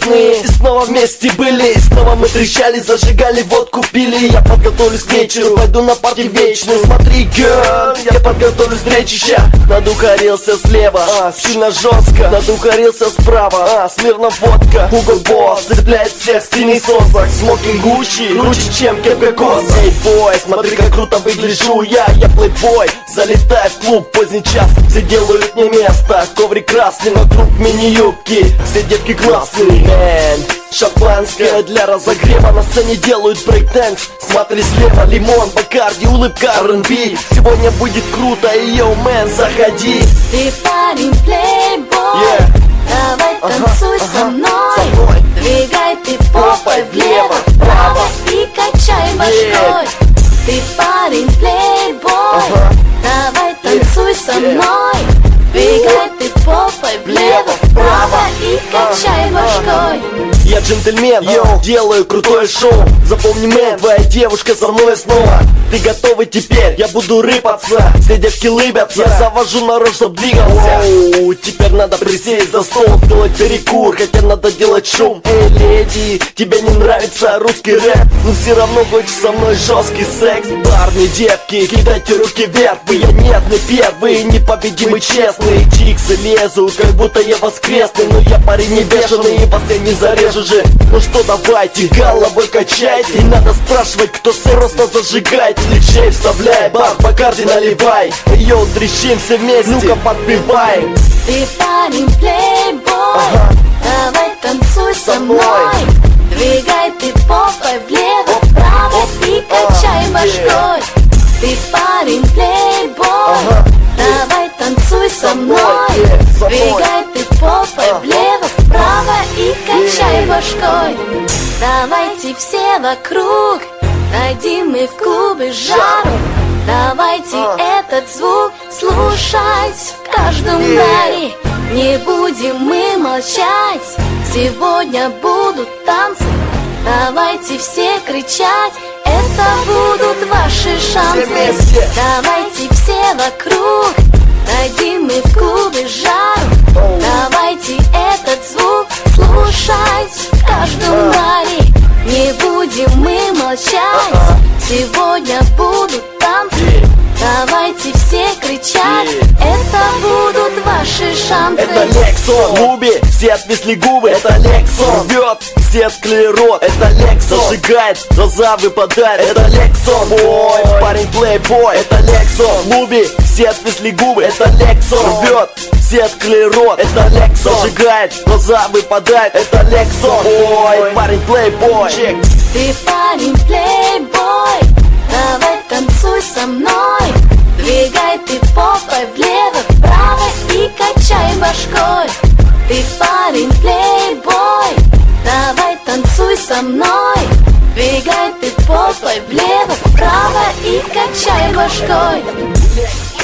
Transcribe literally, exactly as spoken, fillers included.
честные. И снова вместе были, и снова мы трещали, зажигали, водку пили. Я подготовлюсь к вечеру, пойду на парти вечную. Смотри, girl, я подготовлюсь к встрече. Надухарился слева, а, сильно жестко. Надухарился справа, а, смирно водка. Hugo Boss цепляет всех, стильный сосок. Смокинг Гуччи, круче, чем кепка Кос. Эй, бой, смотри, как круто выгляжу я. Я плейбой, залетаю в клуб поздний час. Все делают мне место, коврик красный, вокруг мини-юбки. Все девки классные, мэн. Шампанское для разогрева, на сцене делают брейк-дэнс. Смотри слева, лимон, Бакарди, улыбка, ар энд би. Сегодня будет круто, и йоу, мэн, заходи. Ты парень плейбой, yeah. Давай танцуй ага, со, ага, мной. со мной. Двигай ты попой влево, вправо и качай башкой, yeah. Ты парень плейбой, ага. Давай танцуй yeah. со мной. Двигай ты попой влево, вправо и качай башкой. Я джентльмен, йоу, делаю крутое шоу. Запомни, мэн, твоя девушка со мной снова. Ты готовый теперь? Я буду рыпаться. Все девки лыбятся, я завожу народ, чтоб двигался. Оу, теперь надо присесть за стол, сделать перекур, хотя надо делать шум. Эй, леди, тебе не нравится русский рэп, но все равно хочешь со мной жесткий секс. Парни, девки, кидайте руки вверх. Вы я нервный первый, непобедимый, честный. Чиксы лезут, как будто я воскресный. Но я парень не бешеный, и вас я не зарежу же. Ну что, давайте, головой качайте. Не надо спрашивать, кто сэр, просто зажигайте. Диджей вставляй, бар, Бакарди наливай. Йоу, трещим все вместе, ну-ка подпевай. Ты парень плейбой, ага. Давай танцуй со, со мной. Двигай ты попой влево, вправо и качай башкой. Ты парень плейбой, ага. Давай танцуй со мной. yeah. Двигай ты попой ага. влево, вправо и качай yeah. башкой. Давайте все вокруг, дадим мы в клубе жару. Давайте uh. этот звук слушать в каждом yeah. баре. Не будем мы молчать, сегодня будут танцы. Давайте все кричать, это будут ваши шансы. Давайте все вокруг, дадим мы в клубе жару. oh. Давайте этот звук слушать в каждом баре. Не будем мы молчать, uh-huh. сегодня будут танцы. Давайте все кричать, yeah. это будут ваши шансы. Это Лексон, Луби, все отвисли губы. Это Лексон, рвет, все открыли рот. Это Лексон, зажигает, глаза выпадают. Это Лексон, бой, парень плейбой. Это Лексон, Луби, все отвисли губы. Это Лексон, рвет, все открыли рот. Это Лексон, зажигает, глаза выпадают. Это Лексон, бой, парень плейбой. Ты парень плейбой, давай танцуй со мной. Двигай ты попой влево, вправо и качай башкой. Ты парень плейбой, давай танцуй со мной. Двигай ты попой влево, вправо и качай башкой.